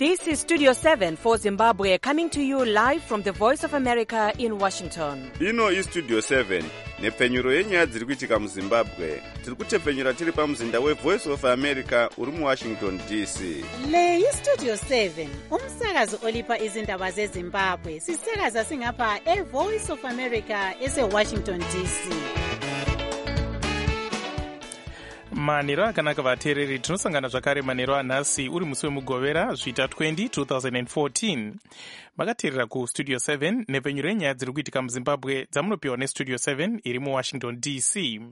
This is Studio 7 for Zimbabwe, coming to you live from the Voice of America in Washington. Ino iStudio 7 nepfenyuro yenyaya dziri kuitika muZimbabwe. Tiri kutepfenyura tiri pamuzinda weVoice of America uri muWashington DC. Le iStudio 7 umsakazo olipa izindaba zeZimbabwe. Sisakaza singapha eVoice of America eseWashington DC. manheru akanaka vateereri, tinosangana zvakare manheru anhasi uri musi wemugovera zvita 2014. makateerera kustudio 7 nepfenyuro yenyaya dziri kuitika muzimbabwe dzamunopiwa nestudio 7 iri muwashington DC.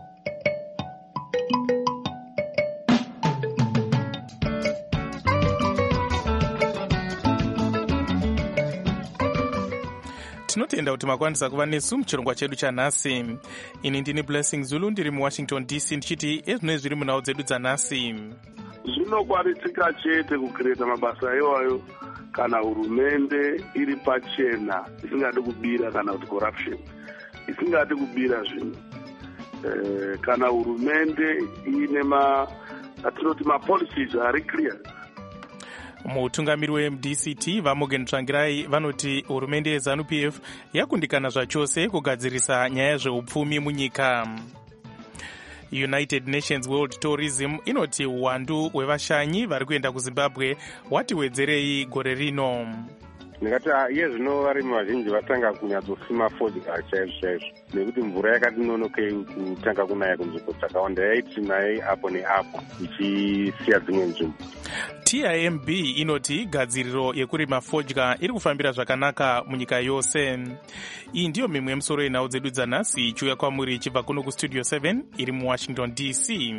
tinotenda kuti makwanisa kuva nesu muchirongwa chedu chanhasi. Ini ndini Blessing Zulu, ndiri muwashington DC, ndichiti ezvino zviri munhau dzedu dzanhasi. Zvinokwanisika chete kukreta mabasa iwayo kana hurumende iri pachena, isingadi kubira kana kuti corruption isingadi kubira zvinhu. Kana hurumende ine atinoti mapolicies ari clear. mutungamiri weMDCT vaMorgan Tsvangirai vanoti hurumende yeZANU-PF yakundikana zvachose kugadzirisa nyaya zveupfumi munyika. United Nations World Tourism inoti uwandu hwevashanyi vari kuenda kuZimbabwe hwati wedzerei gore rino. ndingati iye zvino varimi vazhinji vatanga kunyatsosima fodya chaizvo nekuti mvura yakati nonokei kutanga kunaya kunzvimbo dzakawanda, yaiti naye apo neapo ichisiya dzimwe nzvimbo. TIMB inoti gadziriro yekurima fodya iri kufambira zvakanaka munyika yose. Iyi ndiyo mimwe yemusoro yenhau dzedu dzanhasi ichiuya kwamuri ichibva kuno kustudio 7 iri muWashington DC.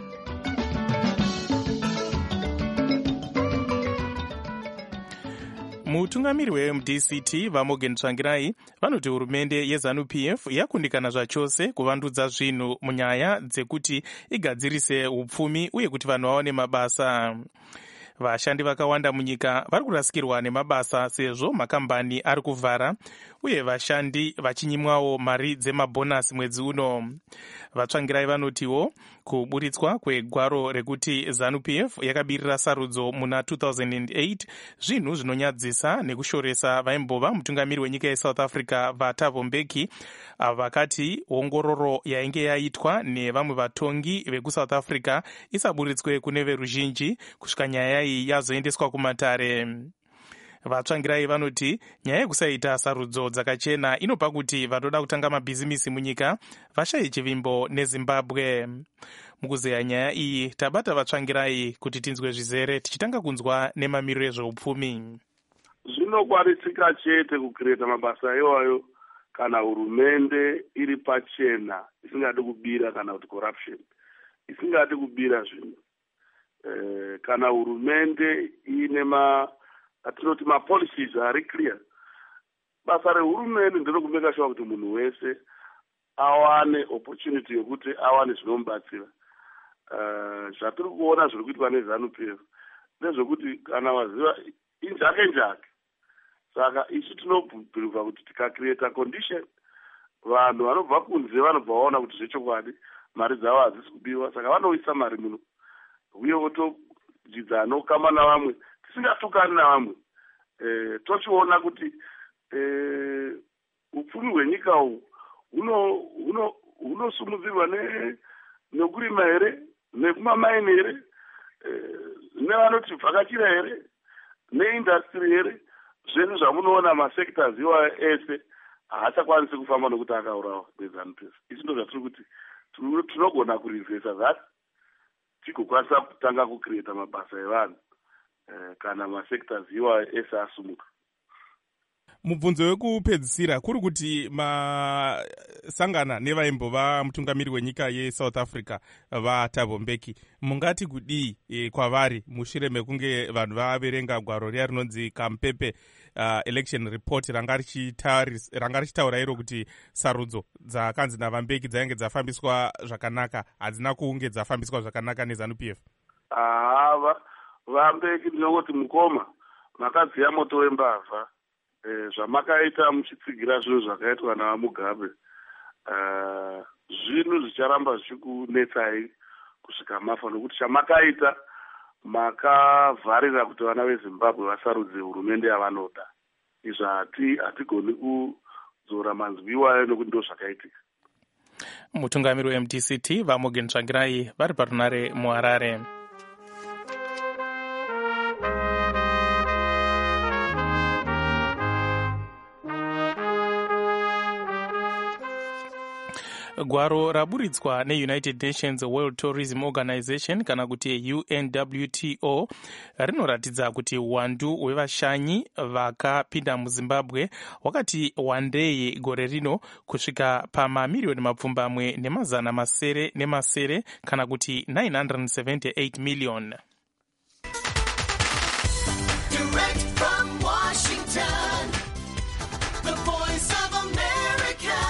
mutungamiri weMDCT vaMorgan Tsvangirai vanoti hurumende yeZANU-PF yakundikana zvachose kuvandudza zvinhu munyaya dzekuti igadzirise upfumi uye kuti vanhu vaone mabasa. Vashandi vakawanda munyika vari kurasikirwa nemabasa sezvo makambani ari kuvhara uye vashandi vachinyimwawo mari dzemabhonasi mwedzi uno. Vatsvangirai vanotiwo kuburitswa kwegwaro rekuti ZANU-PF yakabirira sarudzo muna 2008 zvinhu zvinonyadzisa nekushoresa vaimbova mutungamiri wenyika yeSouth Africa vaThabo Mbeki, vakati ongororo yainge yaitwa nevamwe vatongi vekuSouth Africa isaburitswe kune veruzhinji kusvika nyaya iyi yazoendeswa kumatare. Vatsvangirai vanoti nyaya yekusaita sarudzo dzakachena inopa kuti vanoda kutanga mabhizimisi munyika vashaye chivimbo neZimbabwe. Mukuzeya nyaya iyi tabata Vatsvangirai kuti tinzwe zvizere, tichitanga kunzwa nemamiriro ezveupfumi. Zvinokwanisika chete kukreta mabasa iwayo kana hurumende iri pachena, isingadi kubira kana kuti corruption isingadi kubira zvinhu. Kana hurumende ine atinoti mapolicies ari clear. Basa rehurumende nderokumeka sure kuti munhu wese awane opportunity yokuti awane zvinomubatsira. Zvatiri kuona zviri kuitwa neZANU-PF ndezvekuti kana waziva injake. Saka isu tinobhirwa kuti tikacreata condition, vanhu vanobva kunze vanobva vaona kuti zvechokwadi mari dzavo hadzisi kubiwa, saka vanoisa mari muno uye votodzidza anokama navamwe tisingatukani navamwe. Tochiona kuti upfumi hwenyika uhu hunosumudzirwa nekurima here, nekumamaini here, nevanoti vhakachira here, neindastry here. Zvenhu zvamunoona masectors iwayo ese haachakwanisi kufamba nokuti akaurawa neZANU-PF. Izvi ndo zvatiri kuti tinogona kurivhesa that tigokwanisa kutanga kucreata mabasa evanhu kana masectors iwayo ese asumuka. Mubvunzo wekupedzisira kuri kuti masangana nevaimbova mutungamiri wenyika yeSouth Africa vaThabo Mbeki, mungati kudii kwavari mushure mekunge vanhu vaverenga gwaro riya rinonzi Kampepe election report ranga richitaura iro kuti sarudzo dzakanzi naVambeki dzainge dzafambiswa zvakanaka hadzina kunge dzafambiswa zvakanaka neZANU-PF? Vambeki ndinongoti mukoma makadziya moto wembavha. Zvamakaita muchitsigira zvinhu zvakaitwa naMugabe zvinhu zvicharamba zvichikunetsai kusvika mafa, nokuti chamakaita makavharira kuti vana vezimbabwe vasarudze hurumende yavanoda. Izvo hatigoni kudzora manzwi iwayo nekuti ndo zvakaitika. Mutungamiri weMDCT Vamogen Tsvangirai vari parunare muHarare. Gwaro raburitswa neUnited Nations World Tourism Organization kana kuti UNWTO rinoratidza kuti uwandu hwevashanyi vakapinda muZimbabwe wakati wandei gore rino kusvika pamamiliyoni mapfumbamwe nemazana masere nemasere kana kuti 978 million. Direct from Washington, the voice of America.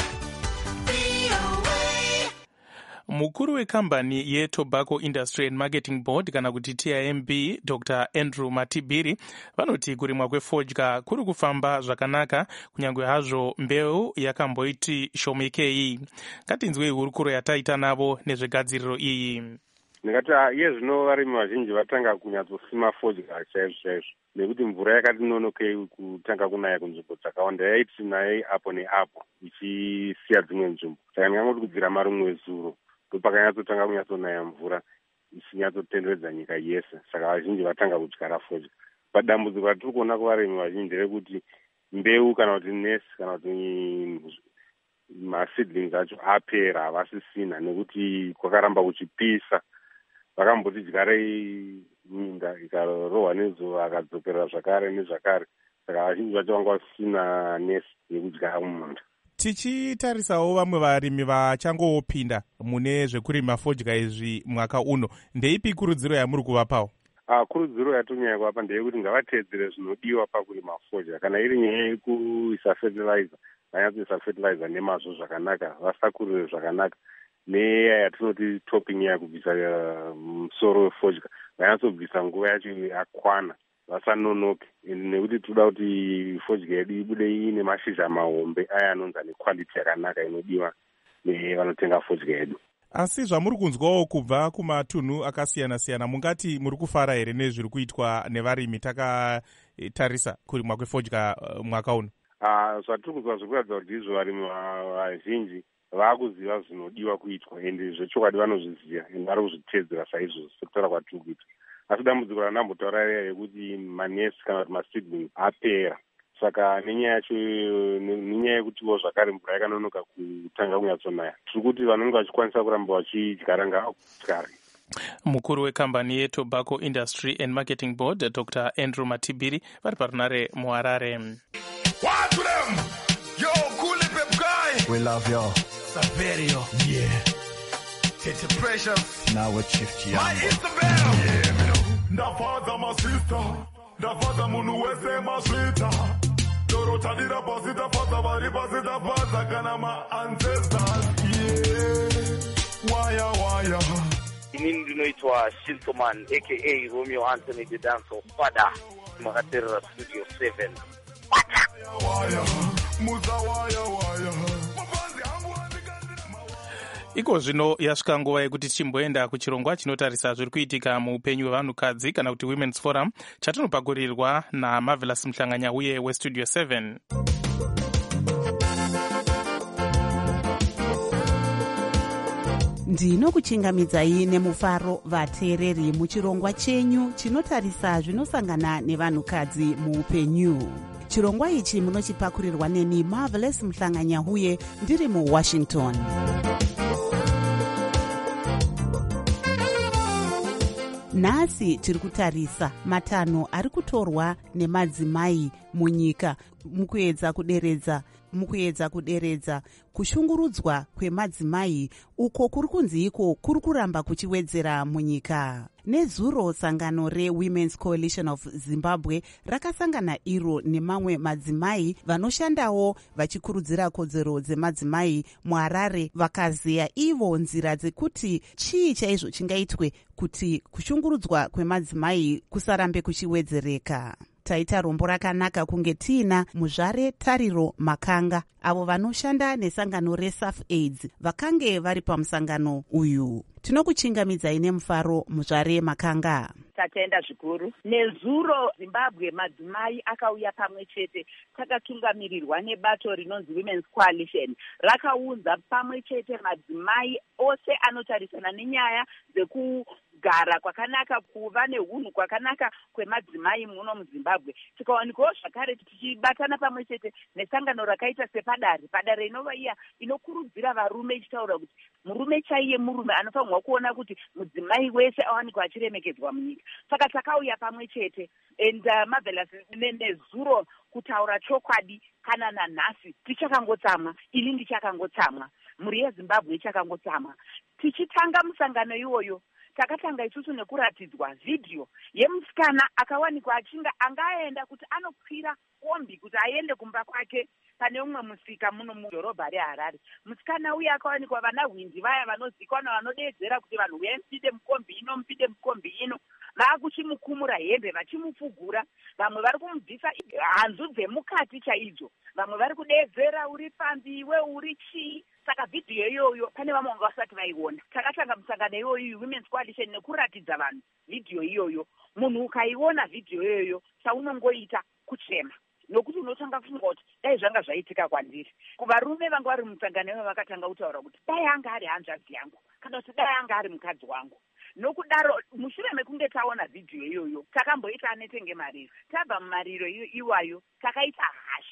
Mukuru wekambani yeTobacco Industry and Marketing Board kana kuti TIMB Dr. Andrew Matibiri vanoti kurimwa kwefodya kuri kufamba zvakanaka kunyange hazvo mbeu yakamboiti shomekei. Ngatinzwei hurukuro yataita navo nezvegadziriro iyi. Ndingati yezvino varimi vazhinji vatanga kunyatsosima fodya chaizvo nekuti mvura yakati nonokei kutanga kunaya kunzvimbo dzakawanda yaiti naye apo neapo ichisiya dzimwe nzvimbo. Saka ndingangoti kubvira marumwe zuro ndopakanyatsotanga kunyatsonaya mvura ichinyatsotenderedza nyika yese. Saka vazhinji vatanga kudyara fodya. Padambudziko ratiri kuona kuvarimi vazhinji rekuti mbeu kana kuti nesi kana kuti maseedlings acho apera havasisina nekuti kwakaramba kuchipisa. Vakamboti dyarei minda ikarohwa nezuva akadzokerera zvakare nezvakare. Saka vazhinji vacho vanga vasina nesi yekudyara mumunda. Tichitarisawo vamwe varimi vachangopinda mune zvekurima fodya izvi mwaka uno, ndeipi kurudziro yamuri kuvapawo? Kurudziro yatonyanya kuvapa ndeyekuti ngavateedzere zvinodiwa pakurima fodya. Kana iri nyaya yekuisa fertilizer, vanyatsoisa fertilizer nemazvo zvakanaka, vasakurire zvakanaka. Neya yatinoti topping yakubvisa musoro wefodya, vanyatsobvisa nguva yacho yakwana, vasanonoke. Nekuti toda kuti fodya yedu ibude ine mashizha mahombe aya anonzi ane quality yakanaka inodiwa nevanotenga fodya yedu. Asi zvamuri kunzwawo kubva kumatunhu akasiyana-siyana, mungati muri kufara here nezviri kuitwa nevarimi takatarisa kurimwa kwefodya mwaka uno? Zvatiri kunzwa zviri kuratidza kuti izvo varimi vazhinji vakuziva zvinodiwa kuitwa ende zvechokwadi vanozviziva ende vari kuzviteedzera saizvozvo sekutaura kwatiri kuita. Asi dambudziko randambotaura raya rekuti manesi kana kuti maseedling apera. Saka nenyaya yacho nenyaya yekutiwo zvakare mvura yakanonoka kutanga kunyatsonaya, tiri kuti vanenge vachikwanisa kuramba vachidyara ngavadyare. Mukuru wekambani yeTobacco Industry and Marketing Board Dr. Andrew Matibiri vari parunare muHarare. Watch them! Yo, cool pep guy! We love you. Saverio. Yeah. Tete Precious. Now with Chief Giambo. My Isabel. Yeah, me know. Ndafaza my sister. Ndafaza munu wese my sweeter. Doro tadira pasita faza bari pasita faza kana my ancestors. Yeah. Waya. Inini ndinoitwa Shintoman aka Romeo Anthony the Dance of Father. Makaterera Studio 7. Waya. Muza waya. Iko zvino yasvika nguva yekuti chimboenda kuchirongwa chinotarisa zviri kuitika muupenyu hwevanhukadzi kana kuti Women's Forum chatinopakurirwa naMarvelous Mhlanganya uye weStudio 7. Ndinokuchingamidzai nemufaro vateereri muchirongwa chenyu chinotarisa zvinosangana nevanhukadzi muupenyu. Chirongwa ichi munochipakurirwa neni Marvelous Mhlanganya uye ndiri muWashington. Nhasi tiri kutarisa matanho ari kutorwa nemadzimai munyika mukuedza kuderedza kushungurudzwa kwemadzimai uko kuri kunzi iko kuri kuramba kuchiwedzera munyika. Nezuro sangano reWomen's Coalition of Zimbabwe rakasangana iro nemamwe madzimai vanoshandawo vachikurudzira kodzero dzemadzimai muHarare vakazeya ivo nzira dzekuti chii chaizvo chingaitwe kuti kushungurudzwa kwemadzimai kusarambe kuchiwedzereka. taita rombo rakanaka kunge tiina muzvare Tariro Makanga, avo vanoshanda nesangano reSAF AIDS vakange vari pamusangano uyu. Tinokuchingamidzai nemufaro muzvare Makanga. Tatenda zvikuru. Nezuro Zimbabwe madzimai akauya pamwe chete, takatungamirirwa nebato rinonzi Women's Coalition. Rakaunza pamwe chete madzimai ose anotarisana nenyaya dzekugara kwakanaka, kuva neunhu kwakanaka kwemadzimai muno muZimbabwe. Tikawanikwawo zvakare tichibatana pamwe chete nesangano rakaita sepadare. Padare inova iya inokurudzira varume ichitaura kuti murume chaiye murume anofanirwa kuona kuti mudzimai wese awanikwa achiremekedzwa munyika. Saka takauya pamwe chete marvelous nezuro kutaura chokwadi. Kana nanhasi tichakangotsamwa, ini ndichakangotsamwa, mhuri yeZimbabwe ichakangotsamwa. Tichitanga musangano iwoyo, takatanga isusu nekuratidzwa vhidhiyo yemusikana akawanikwa achinga angaenda kuti anokwira kombi kuti aende kumba kwake pane umwe musika muno mudhorobha reHarare. Musikana uyu akawanikwa vana hwindi vaya vanozikanwa vanodedzera kuti vanhu uye mpinde mukombi ino vakuchimukumura hembe vachimufugura. Vamwe vari kumubvisa hanzu dzemukati chaidzo, vamwe vari kudedzera uri pambi iwe uri chii. Saka vhidhiyo iyoyo pane vamwe vanga vasati vaiona. Takatanga musangano iyoyo Women's Coalition nekuratidza vanhu vhidhiyo iyoyo. Munhu ukaiona vhidhiyo iyoyo chaunongoita kuchema, nokuti unotanga kufunga kuti dai zvanga zvaitika kwandiri. Kuvarume vanga vari musangano iyoyo vakatanga kutaura kuti dai anga ari hanzvadzi yangu kana kuti dai anga ari mukadzi wangu. Nokudaro mushure mekunge taona vhidhiyo iyoyo takamboita anetenge mariro. Tabva mumariro iwayo takaita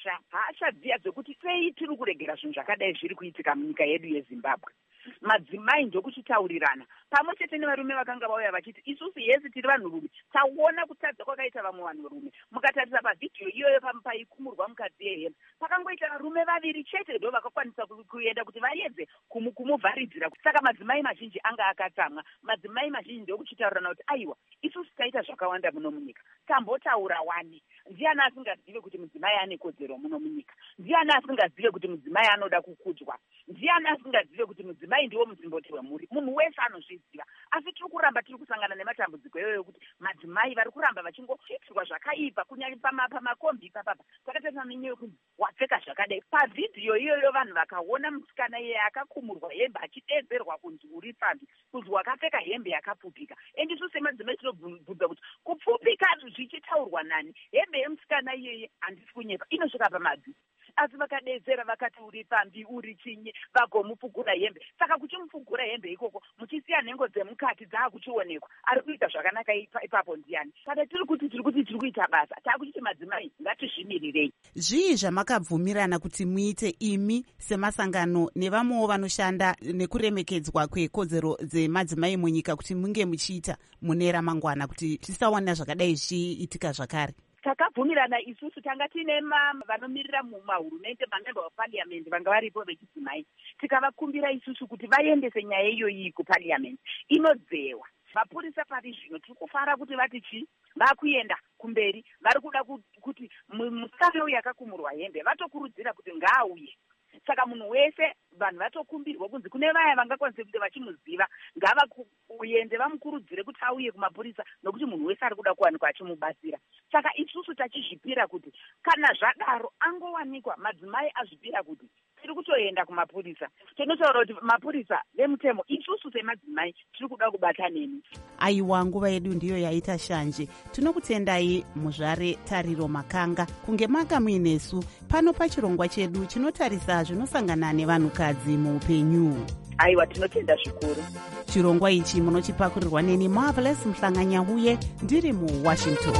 hasha dziya dzekuti sei tiri kuregera zvinhu zvakadai zviri kuitika munyika yedu yeZimbabwe. Madzimai ndokuchitaurirana pamwe chete nevarume vakanga vauya vachiti isusu yesi tiri vanhurume taona kutadza kwakaita vamwe vanhurume. Mukatarisa pavhidhiyo iyoyo paikumurwa mukadzi yehembe pakangoita varume vaviri chete ndo vakakwanisa kuenda kuti vaedze kumuvharidzira. Saka madzimai mazhinji anga akatsamwa. Madzimai mazhinji ndokuchitaurirana kuti aiwa isusu taita zvakawanda muno munyika, tambotaura wani. Ndiani asingazive kuti mudzimai ane kodzero muno munyika? Ndiani asingazive kuti mudzimai anoda kukudzwa? Ndiani asingazive kuti mudzimai ndiwo muzimboti wemhuri? Munhu wese anozviziva. Asi tiri kuramba tiri kusangana nematambudziko iyoyo kuti madzimai vari kuramba vachingoitirwa zvakaipa kunyanya pamakombi ipapapa. Takatarisa nenyaya yekuti wapfeka zvakadai. Pavhidhiyo iyoyo vanhu vakaona musikana iye akakumurwa hembe achidedzerwa kunzi uri pambi, kunzi wakapfeka hembe yakapfupika. Endi isu semadzimai tinobvunza kuti kupfupika zvichitaurwa nani? Hembe yemusikana iyeye handisi kunyepa, inosvika pamabvi. Asi vakadedzera vakati uri pambi uri chinyi, vagomupfugura hembe. Saka kuchimupfugura hembe ikoko muchisiya nhengo dzemukati dzaakuchionekwa, ari kuita zvakanaka ipapo ndiani? Saka tiri kuita basa, taakuchiti madzimai ngatizvimirirei. Zvii zvamakabvumirana kuti muite imi semasangano nevamwewo vanoshanda nekuremekedzwa kwekodzero dzemadzimai munyika kuti munge muchiita mune ramangwana kuti tisaona zvakadai zvichiitika zvakare? Takabvumirana isusu tanga tine vanomirira mumahurumende mamemba eparliament vanga varipo vechidzimai. Tikavakumbira isusu kuti vaendese nyaya iyoyi kuparliament inodzewa. Mapurisa pari zvino tiri kufara kuti vati chii, vakuenda kumberi, vari kuda kuti musikana uyu akakumurwa hembe vatokurudzira kuti ngaauye. Saka munhu wese vanhu vatokumbirwa kunzi kune vaya vangakwanise kuti vachimuziva ngavakuende vamukurudzire kuti auye kumapurisa, nokuti munhu wese ari kuda kuwanikwa achimubatsira. Saka isusu tachizvipira kuti kana zvadaro angowanikwa, madzimai azvipira kuti tiri kutoenda kumapurisa, tinotaura kuti mapurisa vemutemo isusu semadzimai tiri kuda kubata nemi. Aiwa, nguva yedu ndiyo yaita shanje. Tinokutendai muzvare Tariro Makanga kunge manga muinesu pano pachirongwa chedu chinotarisa zvinosangana nevanhukadzi muupenyu. Aiwa, tinotenda zvikuru. Chirongwa ichi munochipakurirwa neni Marvelous Mhlanganyahuye ndiri muWashington.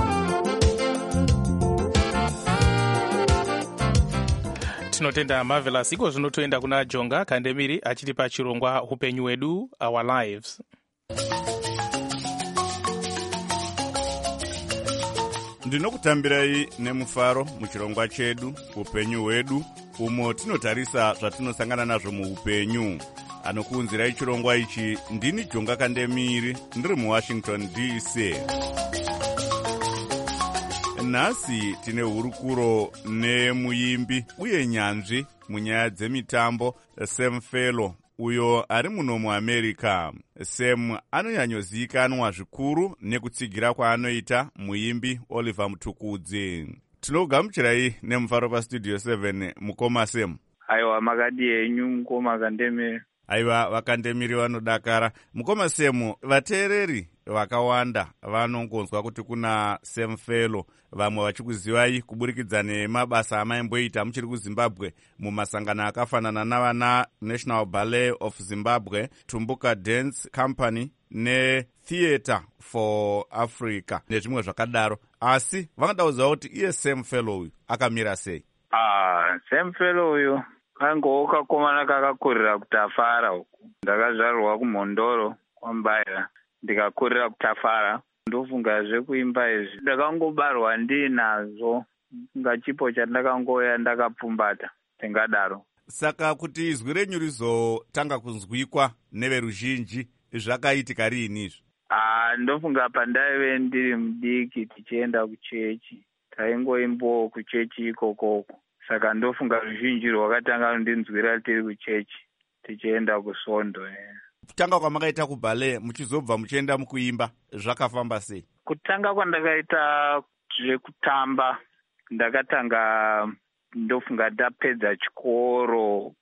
Tinotenda Marvelous. Iko zvinotoenda kuna Jonga Kandemiri achitipa chirongwa upenyu wedu, Our Lives. Ndinokutambirai nemufaro muchirongwa chedu upenyu hwedu, umo tinotarisa zvatinosangana nazvo muupenyu. Anokuunzirai chirongwa ichi ndini Jonga Kandemiri ndiri muWashington DC. Nhasi tine hurukuro nemuimbi uye nyanzvi munyaya dzemitambo Sam Fellow uyo ari muno muamerica. Sam anonyanyozikanwa zvikuru nekutsigira kwaanoita muimbi Oliver Mtukudzi. Tinogamuchirai nemufaro pastudio 7 mukoma Sam. Aiwa, makadi enyu mukoma Kandemiri. Aiwa, Vakandemiri vanodakara. Mukoma Sam, vateereri vakawanda vanongonzwa kuti kuna Sam Fellow, vamwe vachikuzivai kuburikidza nemabasa amaimboita muchiri kuZimbabwe mumasangano akafanana navana National Ballet of Zimbabwe, Tumbuka Dance Company neTheatre for Africa nezvimwe zvakadaro. Asi vanoda kuziva kuti iye Sam Fellow uyu akamira sei? Sam Fellow uyu kangowo kakomana kakakurira kuTafara uku. Ndakazvarwa kuMhondoro kwaMbaira ndikakurira kuTafara. Ndofunga zvekuimba izvi ndakangobarwa ndinazvo, ngachipo chandakangoya ndakapfumbata tingadaro. Saka kuti izwi renyu rizotanga kunzwikwa neveruzhinji zvakaitika riini izvi? Ndofunga pandaive ndiri mudiki tichienda kuchechi, taingoimbawo kuchechi ikokoko. Saka ndofunga ruzhinji rwakatanga rundinzwira tiri kuchechi tichienda kusvondo. Kutanga kwamakaita kuballet muchizobva muchienda mukuimba zvakafamba sei? Kutanga kwandakaita zvekutamba ndakatanga ndofunga ndapedza chikoro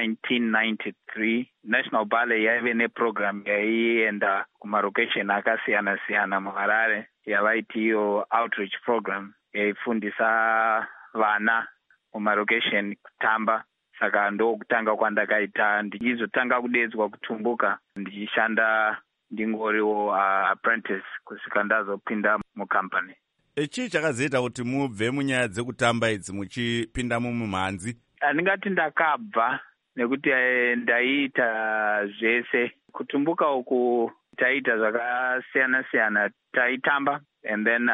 1993. National Ballet yaive neprogram yaienda kumarokesheni akasiyana siyana muHarare yavaiti iyo outreach program yaifundisa vana mumarokesheni kutamba. Saka ndokutanga kwandakaita ndichizotanga kudedzwa kuTumbuka ndichishanda ndingoriwo apprentice kusvika ndazopinda mucompany. Chii chakazoita kuti mubve munyaya dzekutamba idzi muchipinda mumhanzi? Ndingati ndakabva nekuti ndaiita zvese. Kutumbuka uku taiita zvakasiyana siyana, taitamba and then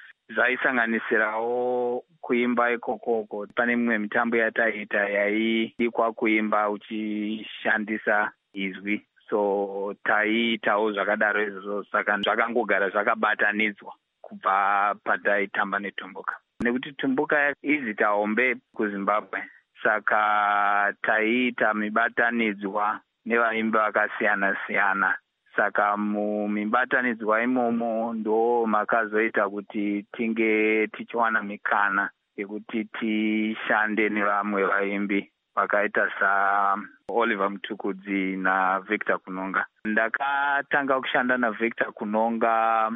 zvaisanganisirawo kuimba ikokoko. Pane mimwe mitambo yataiita yaidikwa kuimba uchishandisa izwi, so taiitawo zvakadaro izvozvo. Saka zvakangogara zvakabatanidzwa kubva pataitamba neTumbuka. Nekuti Tumbuka izita hombe kuZimbabwe, saka taiita mibatanidzwa nevaimbi vakasiyana siyana. Saka mumibatanidzwa imomo ndo makazoita kuti tinge tichiwana mikana yekuti tishande nevamwe vaimbi vakaita saOliver Mtukudzi naVictor Kunonga. Ndakatanga kushanda naVictor Kunonga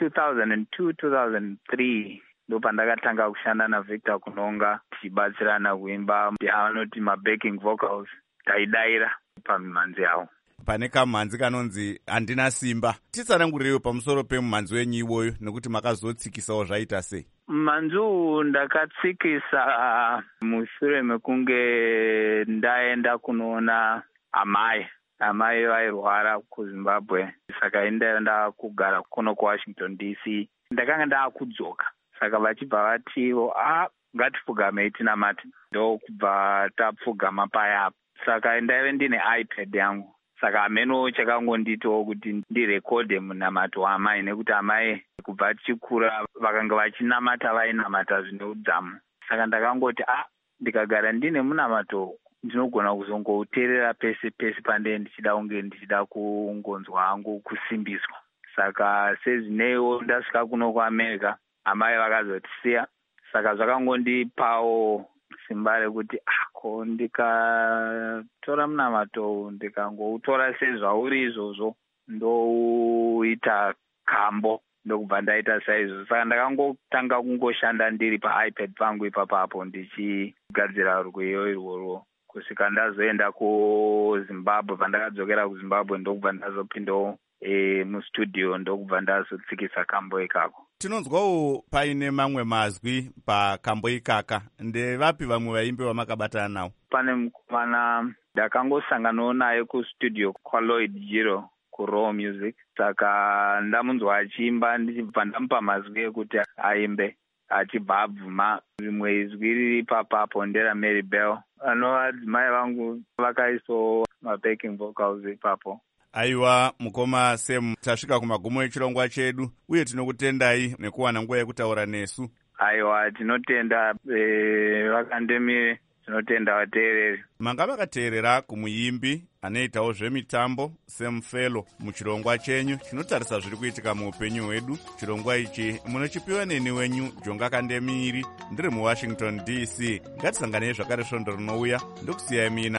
2002-2003 ndo pandakatanga kushanda naVictor Kunonga tichibatsirana kuimba yavanoti mabacking vocals. Taidaira pamimhanzi yavo. Pane kamhanzi kanonzi handina simba. Titsanangurirewo pamusoro pemumhanzi wenyu iwoyo nekuti makazotsikisawo zvaita sei? Mumhanzi uyu ndakatsikisa mushure mekunge ndaenda kunoona amai. Amai vairwara kuZimbabwe, saka ndaenda kugara kuno kuWashington DC. Ndakanga ndaakudzoka, saka vachibva vatiwo ngatipfugamei tinamati. Ndokubva tapfugama paya. Saka ndaive ndine iPad yangu. Saka ameno chakangonditowo kuti ndirekodhe munamato waamai, nekuti amai kubva tichikura vakanga vachinamata vainamata zvine udzamu. Saka ndakangoti ndikagara ndine munamato ndinogona kuzongouteerera pese pese pandee ndichida kungonzwa hangu kusimbiswa. Saka sezvineiwo ndasvika kuno kuAmerica, amai vakazotisiya. Saka zvakangondipawo simba rekuti ko ndikatora munamato ndikangoutora sezvauri izvozvo ndouita kambo, ndokubva ndaita saizvozvo. Saka ndakangotanga kungoshanda ndiri paiPad pangu ipapapo ndichigadzira rwiyo irworwo kusvika ndazoenda kuZimbabwe. Pandakadzokera kuZimbabwe ndokubva ndazopindawo mustudio, ndokubva ndazotsikisa kambo ikako. Tinonzwawo paine mamwe mazwi pakambo ikaka. Ndevapi vamwe vaimbi vamakabatana navo? Pane mukomana ndakangosanganawo naye kustudio kwaLloyd Jiro kuRaw Music. Saka ndamunzwa achiimba ndichibva ndamupa mazwi ekuti aimbe, achibva abvuma. Rimwe izwi riri papapo nderaMary Bell. Adzimai vangu vakaisawo mabacking vocals ipapo. Aiwa, mukoma Sam, tasvika kumagumo echirongwa chedu uye tinokutendai nekuwana nguva yekutaura nesu. Aiwa, tinotenda Vakandemiri. tinotenda vateereri. manga makateerera kumuimbi anoitawo zvemitambo Sam Fellow muchirongwa chenyu chinotarisa zviri kuitika muupenyu hwedu. chirongwa ichi munochipiwa neni wenyu Jonga Kandemiri ndiri muWashington DC. ngatisanganei zvakare svondo rinouya ndokusiyai mina